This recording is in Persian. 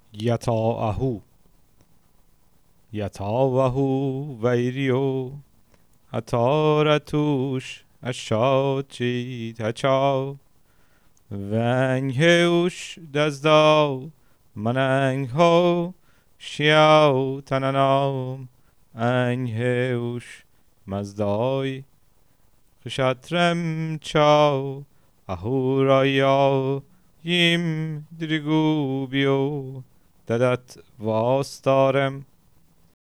يطاعه يطاوه ويريو أطارتوش الشاچی تچاو ونگهوش دزداو مننگ هو شیاو تننام انگهوش مزدای خشترم چاو اهورایاو یم دریگو بیو ددت واستارم